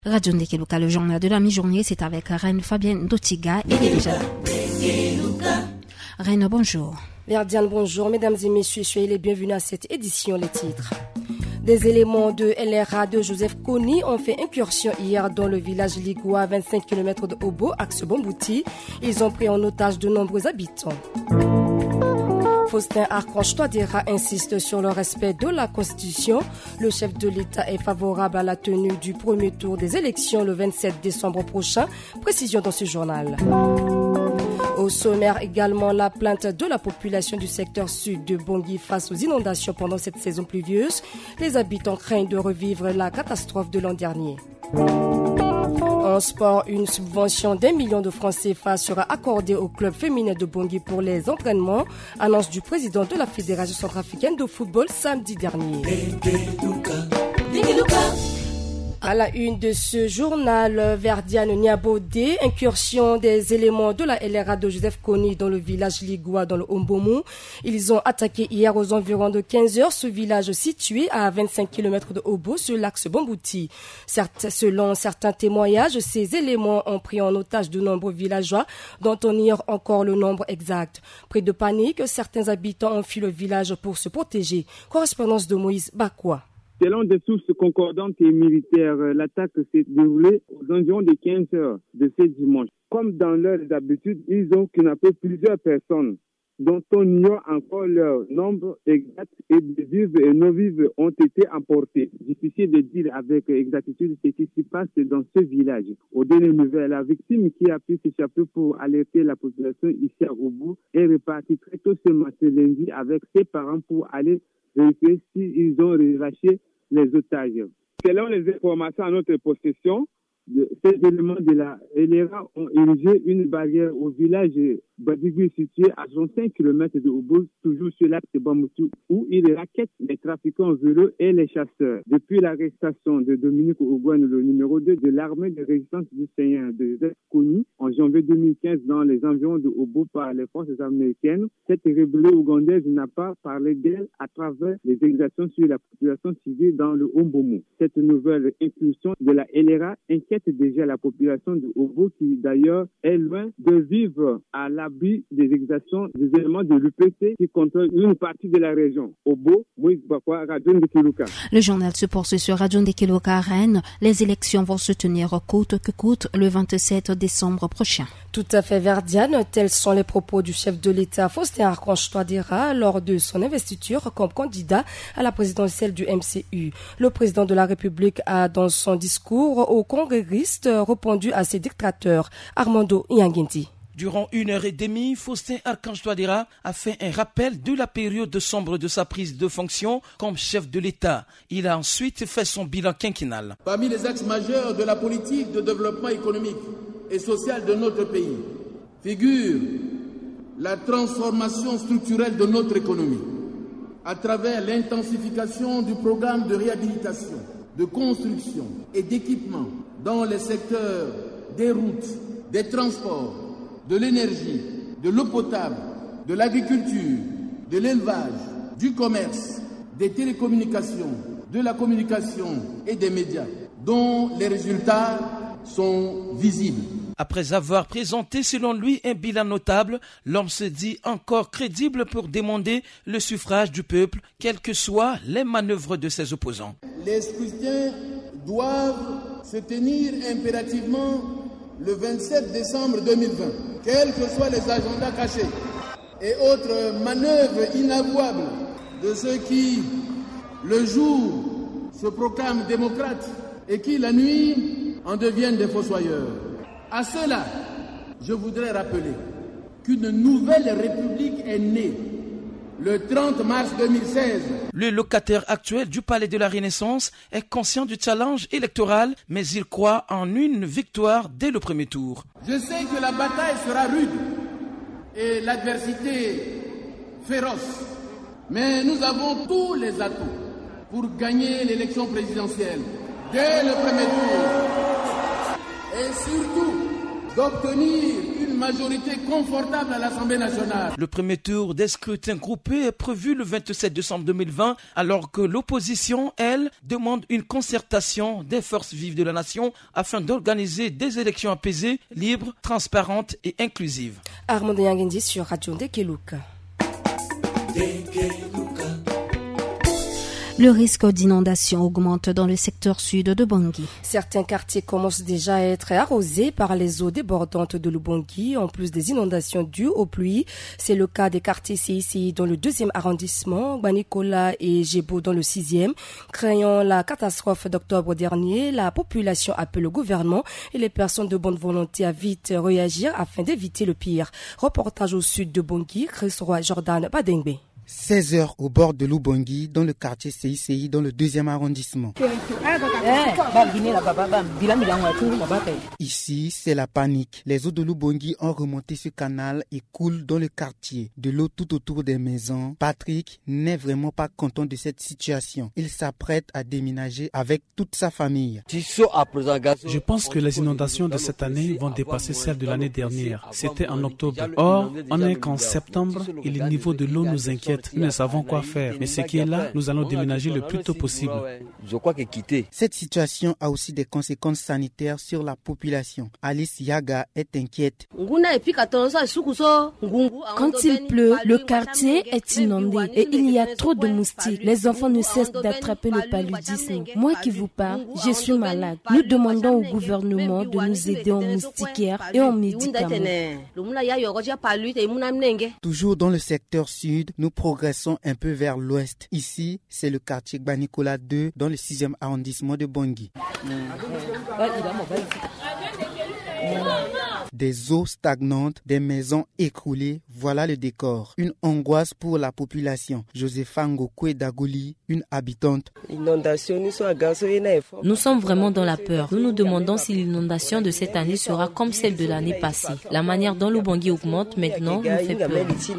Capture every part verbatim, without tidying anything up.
Radio Ndekeluka, le journal de la mi-journée, c'est avec Reine Fabienne Dotiga et les déjà là. Reine, bonjour. Verdiane, bonjour. Mesdames et messieurs, soyez les bienvenus à cette édition. Les titres. Des éléments de L R A de Joseph Kony ont fait incursion hier dans le village Ligua, à vingt-cinq kilomètres de Obo, axe Bombouti. Ils ont pris en otage de nombreux habitants. Faustin Archange Touadéra insiste sur le respect de la Constitution. Le chef de l'État est favorable à la tenue du premier tour des élections le vingt-sept décembre prochain. Précision dans ce journal. Au sommaire également, la plainte de la population du secteur sud de Bangui face aux inondations pendant cette saison pluvieuse. Les habitants craignent de revivre la catastrophe de l'an dernier. En sport, une subvention d'un million de francs C F A sera accordée au club féminin de Bangui pour les entraînements. Annonce du président de la Fédération centrafricaine de football samedi dernier. À la une de ce journal, Verdiane Niabodé, incursion des éléments de la L R A de Joseph Kony dans le village Ligua dans le Ombomu. Ils ont attaqué hier aux environs de quinze heures ce village situé à vingt-cinq kilomètres de Obo sur l'axe Bombouti. Certes, selon certains témoignages, ces éléments ont pris en otage de nombreux villageois dont on ignore encore le nombre exact. Pris de panique, certains habitants ont fui le village pour se protéger. Correspondance de Moïse Bakwa. Selon des sources concordantes et militaires, l'attaque s'est déroulée aux environs de quinze heures de ce dimanche. Comme dans leurs habitudes, ils ont kidnappé plusieurs personnes dont on ignore encore leur nombre exact et des vives et non vives ont été emportés. Difficile de dire avec exactitude ce qui se passe dans ce village. Au dernier nouvelle, la victime qui a pu s'échapper pour alerter la population ici à Obo est repartie très tôt ce matin lundi avec ses parents pour aller vérifier s'ils ont relâché les otages. Selon les informations à notre possession, ces éléments de la L R A ont érigé une barrière au village Badigui situé à soixante-cinq kilomètres de Obo, toujours sur l'axe Bamoutou, où ils raquettent les trafiquants vélos et les chasseurs. Depuis l'arrestation de Dominique Ogouane, le numéro deux de l'armée de résistance du Seigneur de Joseph Kony, en janvier deux mille quinze dans les environs de Obo par les forces américaines, cette rébellion ougandaise n'a pas parlé d'elle à travers les exactions sur la population civile dans le Ombomu. Cette nouvelle incursion de la L R A inquiète déjà la population de Obo qui d'ailleurs est loin de vivre à l'abri des exactions des éléments de l'U P C qui contrôlent une partie de la région. Obo, Moïse Bakwa, Radio Ndekeluka. Le journal se poursuit sur Radio Ndekeluka à Rennes. Les élections vont se tenir coûte que coûte le vingt-sept décembre prochain. Tout à fait, Verdiane. Tels sont les propos du chef de l'État, Faustin Archange Touadéra, lors de son investiture comme candidat à la présidentielle du M C U. Le président de la République a, dans son discours aux congressistes, répondu à ses dictateurs. Armando Ianguinti. Durant une heure et demie, Faustin Archange Touadéra a fait un rappel de la période sombre de sa prise de fonction comme chef de l'État. Il a ensuite fait son bilan quinquennal. Parmi les axes majeurs de la politique de développement économique et social de notre pays figure la transformation structurelle de notre économie à travers l'intensification du programme de réhabilitation, de construction et d'équipement dans les secteurs des routes, des transports, de l'énergie, de l'eau potable, de l'agriculture, de l'élevage, du commerce, des télécommunications, de la communication et des médias, dont les résultats sont visibles. Après avoir présenté selon lui un bilan notable, l'homme se dit encore crédible pour demander le suffrage du peuple, quelles que soient les manœuvres de ses opposants. Les scrutins doivent se tenir impérativement le vingt-sept décembre deux mille vingt, quels que soient les agendas cachés et autres manœuvres inavouables de ceux qui, le jour, se proclament démocrates et qui, la nuit, en deviennent des fossoyeurs. À cela, je voudrais rappeler qu'une nouvelle république est née le trente mars deux mille seize. Le locataire actuel du Palais de la Renaissance est conscient du challenge électoral, mais il croit en une victoire dès le premier tour. Je sais que la bataille sera rude et l'adversité féroce, mais nous avons tous les atouts pour gagner l'élection présidentielle dès le premier tour et surtout d'obtenir une majorité confortable à l'Assemblée nationale. Le premier tour des scrutins groupés est prévu le vingt-sept décembre deux mille vingt, alors que l'opposition, elle, demande une concertation des forces vives de la nation afin d'organiser des élections apaisées, libres, transparentes et inclusives. Armand Yangendi sur Radio Ndekeluka. Le risque d'inondation augmente dans le secteur sud de Bangui. Certains quartiers commencent déjà à être arrosés par les eaux débordantes de l'Ubangui, en plus des inondations dues aux pluies. C'est le cas des quartiers C I C I dans le deuxième arrondissement, Banikola et Jebo dans le sixième. Craignant la catastrophe d'octobre dernier, la population appelle le gouvernement et les personnes de bonne volonté à vite réagir afin d'éviter le pire. Reportage au sud de Bangui, Chris Roy Jordan Badengbe. seize heures au bord de l'Ubangui, dans le quartier C I C I, dans le deuxième arrondissement. Ici, c'est la panique. Les eaux de l'Ubangui ont remonté ce canal et coulent dans le quartier. De l'eau tout autour des maisons. Patrick n'est vraiment pas content de cette situation. Il s'apprête à déménager avec toute sa famille. Je pense que les inondations de cette année vont dépasser celles de l'année dernière. C'était en octobre. Or, on est qu'en septembre et le niveau de l'eau nous inquiète. Nous ne savons quoi faire, mais ce qui est là, nous allons déménager le plus tôt possible. Cette situation a aussi des conséquences sanitaires sur la population. Alice Yaga est inquiète. Quand il pleut, le quartier est inondé et il y a trop de moustiques. Les enfants ne cessent d'attraper le paludisme. Moi qui vous parle, je suis malade. Nous demandons au gouvernement de nous aider en moustiquaires et en médicaments. Toujours dans le secteur sud, nous progressons un peu vers l'ouest. Ici, c'est le quartier Banikola deux dans le sixième arrondissement de Bangui. Des eaux stagnantes, des maisons écroulées, voilà le décor. Une angoisse pour la population. Josepha Ngokwe Dagoli, une habitante. Nous sommes vraiment dans la peur. Nous nous demandons si l'inondation de cette année sera comme celle de l'année passée. La manière dont l'Ubangui augmente maintenant nous fait peur.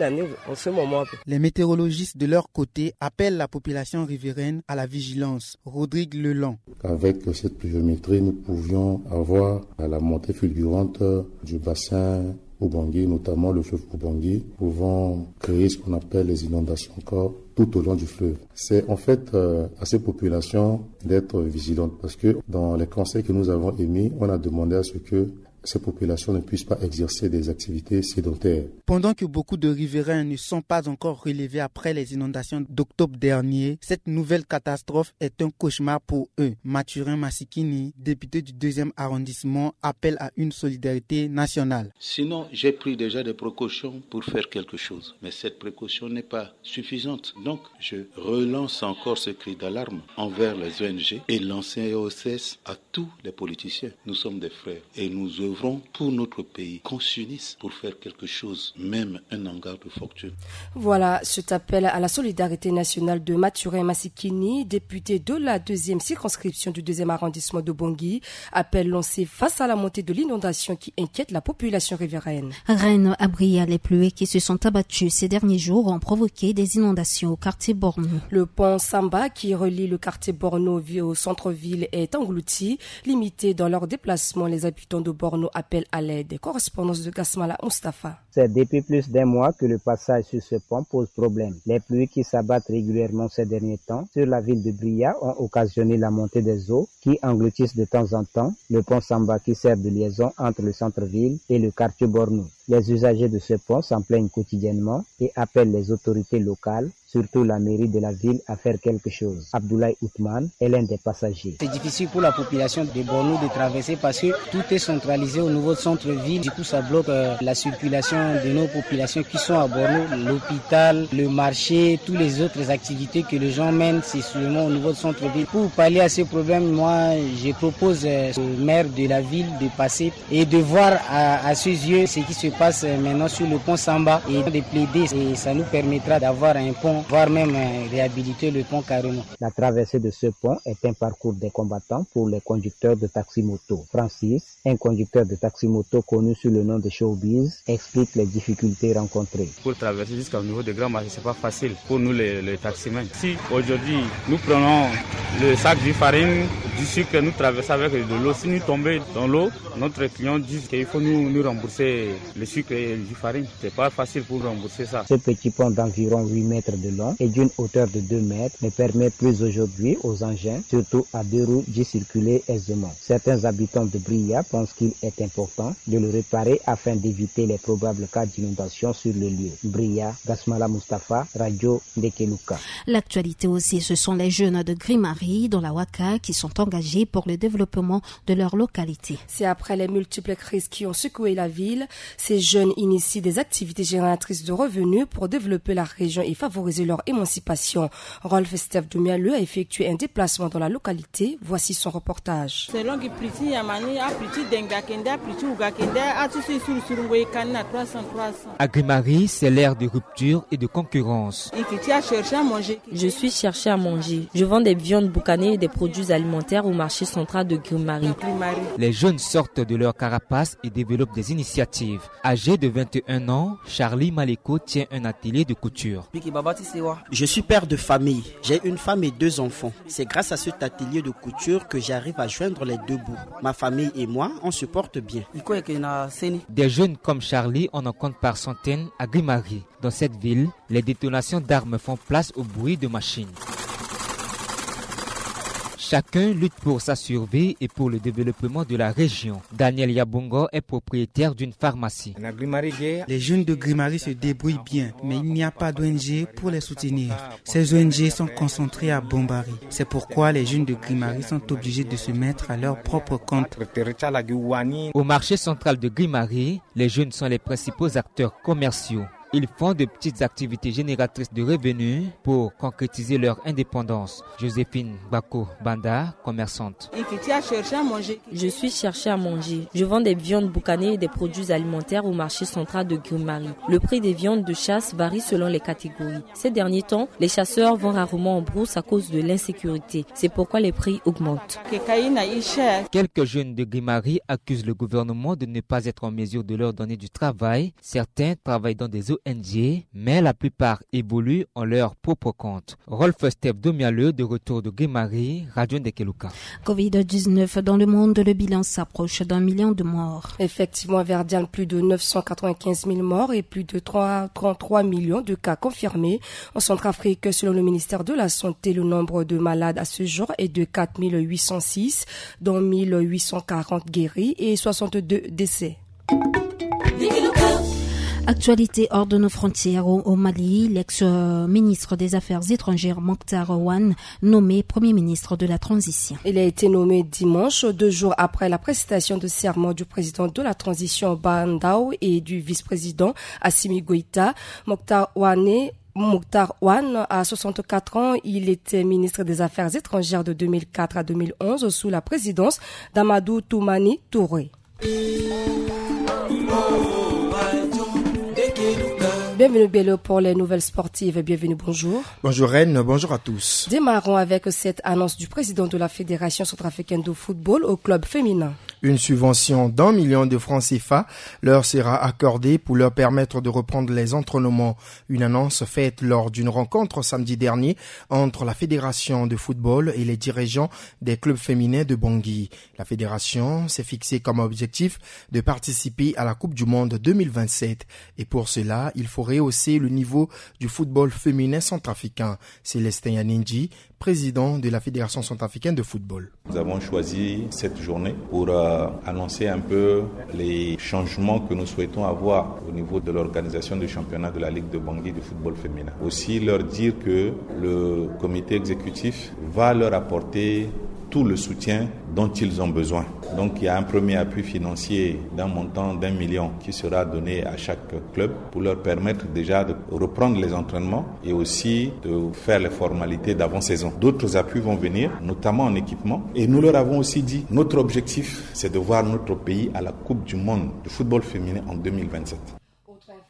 Les météorologistes de leur côté appellent la population riveraine à la vigilance. Rodrigue Leland. Avec cette pluviométrie, nous pouvions avoir la montée fulgurante du bassin Ubangui, notamment le fleuve Ubangui, pouvant créer ce qu'on appelle les inondations encore tout au long du fleuve. C'est en fait euh, à ces populations d'être vigilantes parce que dans les conseils que nous avons émis, on a demandé à ce que ces populations ne puissent pas exercer des activités sédentaires. Pendant que beaucoup de riverains ne sont pas encore relevés après les inondations d'octobre dernier, cette nouvelle catastrophe est un cauchemar pour eux. Mathurin Massikini, député du deuxième arrondissement, appelle à une solidarité nationale. Sinon, j'ai pris déjà des précautions pour faire quelque chose. Mais cette précaution n'est pas suffisante. Donc, je relance encore ce cri d'alarme envers les O N G et l'ancien E O S S à tous les politiciens. Nous sommes des frères et nous œuvrons pour notre pays, qu'on s'unisse pour faire quelque chose, même un hangar de fortune. Voilà cet appel à la solidarité nationale de Mathurin Massikini, député de la deuxième circonscription du deuxième arrondissement de Bangui. Appel lancé face à la montée de l'inondation qui inquiète la population riveraine. Rennes a brillé. Les pluies qui se sont abattues ces derniers jours ont provoqué des inondations au quartier Borno. Le pont Samba qui relie le quartier Borno au centre-ville est englouti. Limité dans leur déplacement, les habitants de Borno appellent à l'aide. Correspondance de Gasmala Mustafa. C'est depuis plus d'un mois que le passage sur ce pont pose problème. Les pluies qui s'abattent régulièrement ces derniers temps sur la ville de Bria ont occasionné la montée des eaux qui engloutissent de temps en temps le pont Samba qui sert de liaison entre le centre-ville et le quartier Borno. Les usagers de ce pont s'en plaignent quotidiennement et appellent les autorités locales, surtout la mairie de la ville, à faire quelque chose. Abdoulaye Outman est l'un des passagers. C'est difficile pour la population de Borno de traverser parce que tout est centralisé au niveau de centre-ville. Du coup, ça bloque euh, la circulation de nos populations qui sont à Borno. L'hôpital, le marché, toutes les autres activités que les gens mènent, c'est seulement au niveau de centre-ville. Pour pallier à ces problèmes, moi, je propose euh, au maire de la ville de passer et de voir à, à ses yeux ce qui se passe maintenant sur le pont Samba et de plaider. Et ça nous permettra d'avoir un pont, voire même réhabiliter le pont carrément. La traversée de ce pont est un parcours des combattants pour les conducteurs de taxi-moto. Francis, un conducteur de taxi-moto connu sous le nom de Showbiz, explique les difficultés rencontrées. Pour traverser jusqu'au niveau de Grand Marché, c'est pas facile pour nous les, les taximens. Si aujourd'hui nous prenons le sac de farine, du sucre, nous traversons avec de l'eau. Si nous tombons dans l'eau, notre client dit qu'il faut nous, nous rembourser le sucre et du farine. C'est pas facile pour rembourser ça. Ce petit pont d'environ huit mètres de long et d'une hauteur de deux mètres ne permet plus aujourd'hui aux engins, surtout à deux roues, d'y circuler aisément. Certains habitants de Bria pensent qu'il est important de le réparer afin d'éviter les probables cas d'inondation sur le lieu. Bria, Gasmala Mustafa, Radio Ndekeluka. L'actualité aussi, ce sont les jeunes de Grimari dans la Ouaka qui sont engagés pour le développement de leur localité. C'est après les multiples crises qui ont secoué la ville, ces jeunes initient des activités génératrices de revenus pour développer la région et favoriser leur émancipation. Rolf Steph Doumialeux a effectué un déplacement dans la localité. Voici son reportage. À Grimari, c'est l'ère de rupture et de concurrence. Je suis cherché à manger. Je vends des viandes boucanées et des produits alimentaires au marché central de Grimari. Les jeunes sortent de leur carapace et développent des initiatives. Âgé de vingt et un ans, Charlie Maleko tient un atelier de couture. Je suis père de famille. J'ai une femme et deux enfants. C'est grâce à cet atelier de couture que j'arrive à joindre les deux bouts. Ma famille et moi, on se porte bien. Des jeunes comme Charlie, on en compte par centaines à Grimari. Dans cette ville, les détonations d'armes font place au bruit de machines. Chacun lutte pour sa survie et pour le développement de la région. Daniel Yabongo est propriétaire d'une pharmacie. Les jeunes de Grimari se débrouillent bien, mais il n'y a pas d'O N G pour les soutenir. Ces O N G sont concentrés à Bombari. C'est pourquoi les jeunes de Grimari sont obligés de se mettre à leur propre compte. Au marché central de Grimari, les jeunes sont les principaux acteurs commerciaux. Ils font de petites activités génératrices de revenus pour concrétiser leur indépendance. Joséphine Bako Banda, commerçante. Je suis cherché à manger. Je vends des viandes boucanées et des produits alimentaires au marché central de Grimari. Le prix des viandes de chasse varie selon les catégories. Ces derniers temps, les chasseurs vont rarement en brousse à cause de l'insécurité. C'est pourquoi les prix augmentent. Quelques jeunes de Grimari accusent le gouvernement de ne pas être en mesure de leur donner du travail. Certains travaillent dans des O N G, mais la plupart évoluent en leur propre compte. Rolf Steph Doumialeux, de retour de Grimari, Radio Ndekeluka. covid dix-neuf dans le monde, le bilan s'approche d'un million de morts. Effectivement, à Verdiane, plus de neuf cent quatre-vingt-quinze mille morts et plus de trente-trois millions de cas confirmés. En Centrafrique, selon le ministère de la Santé, le nombre de malades à ce jour est de quatre mille huit cent six, dont mille huit cent quarante guéris et soixante-deux décès. Actualité hors de nos frontières au, au Mali, l'ex-ministre des Affaires étrangères Mokhtar Ouane, nommé Premier ministre de la transition. Il a été nommé dimanche, deux jours après la prestation de serment du président de la transition Bandao et du vice-président Assimi Goïta. Mokhtar Ouane Mokhtar Ouane a soixante-quatre ans. Il était ministre des Affaires étrangères de deux mille quatre à deux mille onze sous la présidence d'Amadou Toumani Touré. Bienvenue Bello pour les nouvelles sportives. Bienvenue, bonjour. Bonjour Reine, bonjour à tous. Démarrons avec cette annonce du président de la Fédération centrafricaine de football au club féminin. Une subvention d'un million de francs C F A leur sera accordée pour leur permettre de reprendre les entraînements. Une annonce faite lors d'une rencontre samedi dernier entre la Fédération de football et les dirigeants des clubs féminins de Bangui. La fédération s'est fixée comme objectif de participer à la Coupe du Monde deux mille vingt-sept et pour cela, il faut rehausser le niveau du football féminin centrafricain. Célestin Yaninji, président de la Fédération centrafricaine de football. Nous avons choisi cette journée pour euh, annoncer un peu les changements que nous souhaitons avoir au niveau de l'organisation du championnat de la Ligue de Bangui de football féminin. Aussi leur dire que le comité exécutif va leur apporter tout le soutien dont ils ont besoin. Donc il y a un premier appui financier d'un montant d'un million qui sera donné à chaque club pour leur permettre déjà de reprendre les entraînements et aussi de faire les formalités d'avant-saison. D'autres appuis vont venir, notamment en équipement. Et nous leur avons aussi dit, notre objectif, c'est de voir notre pays à la Coupe du Monde de football féminin en deux mille vingt-sept.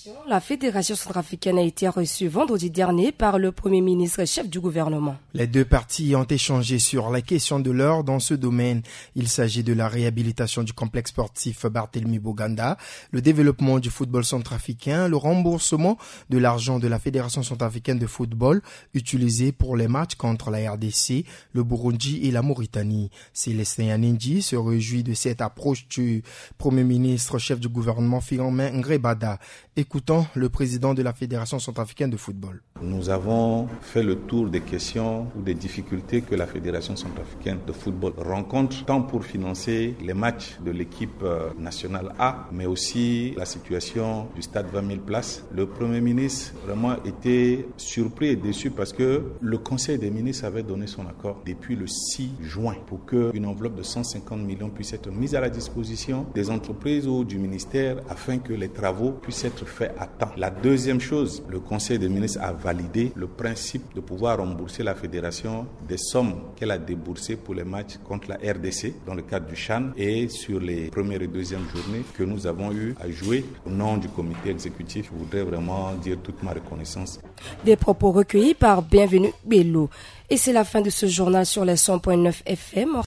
La Fédération centrafricaine a été reçue vendredi dernier par le Premier ministre et chef du gouvernement. Les deux parties ont échangé sur la question de l'heure dans ce domaine. Il s'agit de la réhabilitation du complexe sportif Barthélemy Boganda, le développement du football centrafricain, le remboursement de l'argent de la Fédération centrafricaine de football utilisé pour les matchs contre la R D C, le Burundi et la Mauritanie. Célestin Yanendi se réjouit de cette approche du Premier ministre chef du gouvernement Firmin Ngrebada. Écoutons le président de la Fédération centrafricaine de football. Nous avons fait le tour des questions ou des difficultés que la Fédération centrafricaine de football rencontre, tant pour financer les matchs de l'équipe nationale A, mais aussi la situation du stade vingt mille places. Le Premier ministre vraiment était surpris et déçu parce que le Conseil des ministres avait donné son accord depuis le six juin pour qu'une enveloppe de cent cinquante millions puisse être mise à la disposition des entreprises ou du ministère afin que les travaux puissent être faits à temps. La deuxième chose, le Conseil des ministres a validé le principe de pouvoir rembourser la fédération des sommes qu'elle a déboursées pour les matchs contre la R D C dans le cadre du CHAN et sur les premières et deuxièmes journées que nous avons eu à jouer. Au nom du comité exécutif, je voudrais vraiment dire toute ma reconnaissance. Des propos recueillis par Bienvenue Bello. Et c'est la fin de ce journal sur les cent point neuf F M.